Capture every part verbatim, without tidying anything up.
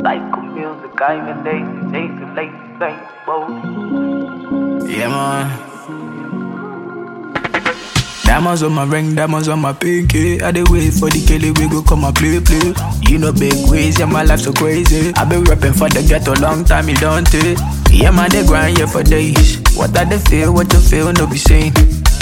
Psycho music, I'm a lazy, chasing late, thank both. Yeah, man. Diamonds on my ring, diamonds on my pinky. I dey wait for the Kelly, we go come and play, play. You know big ways, yeah, my life so crazy. I been rapping for the ghetto long time, you don't take. Yeah, man, they grind here for days. What I they feel, what you feel, no be saying.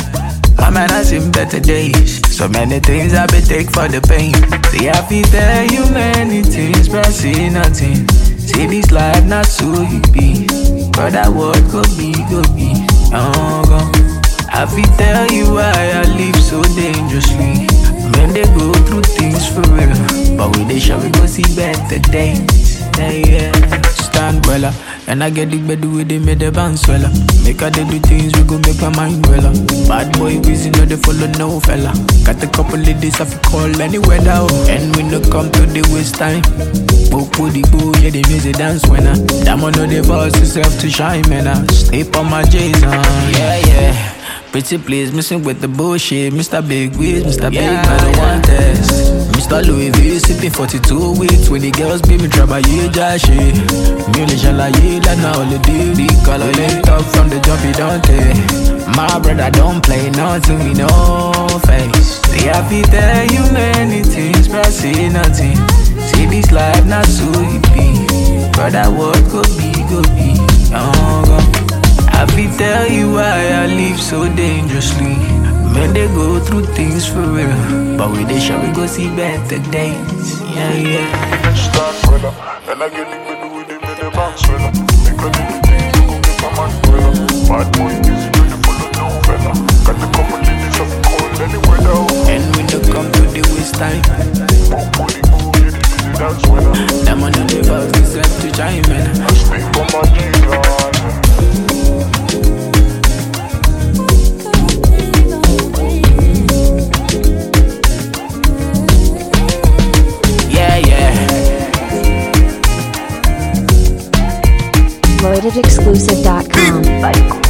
My man, I seen better days. So many things I been take for the pain. See, I feel tell you many things, but I see nothing. See, this life not so you be. But that word go be, go be. Oh, go. I feel tell you why I live so dangerously. Men they go through things for real, but we they sure we go see better days. Yeah, yeah. Stand weller, and I get the bed with they made the bounce weller. Make I they do things we go make my mind weller. Bad boy busy no they follow no fella. Got a couple ladies I fi call any weather, oh. And we no come to the waste time. Book with the boo, yeah the music dance winner. Damn on no the boss yourself to shine, man. I sleep on my J's on, yeah yeah. Pretty please, missing with the bullshit. Mister Big Wiz, Mister Yeah. Big Man, one test. Mister Louis V, sipping forty-two weeks. When the girls be me trouble, yeah, jashi. Mule shala, yeah, that now all the day. The color linked up from the jump, you don't take. My brother don't play nothing, we no face. See, I feel tell you many things, but I see nothing. See, this life not so it be. But that word go be, go be. Oh, go. I feel tell you why I live so dangerously. Men they go through things for real, but we they sure we go see better days. Yeah, yeah. Start brother, and I get the good with him in the bounce brother. Make a little things to go get my man brother. Bad boy busy, you the follow no fella. Got the couple ladies of cold anywhere though. And we don't come to the waste time. Walk on the boo, yeah, the music dance weather. That man on the box is set to chime in. I speak for my G-Gon. Loaded exclusive dot com.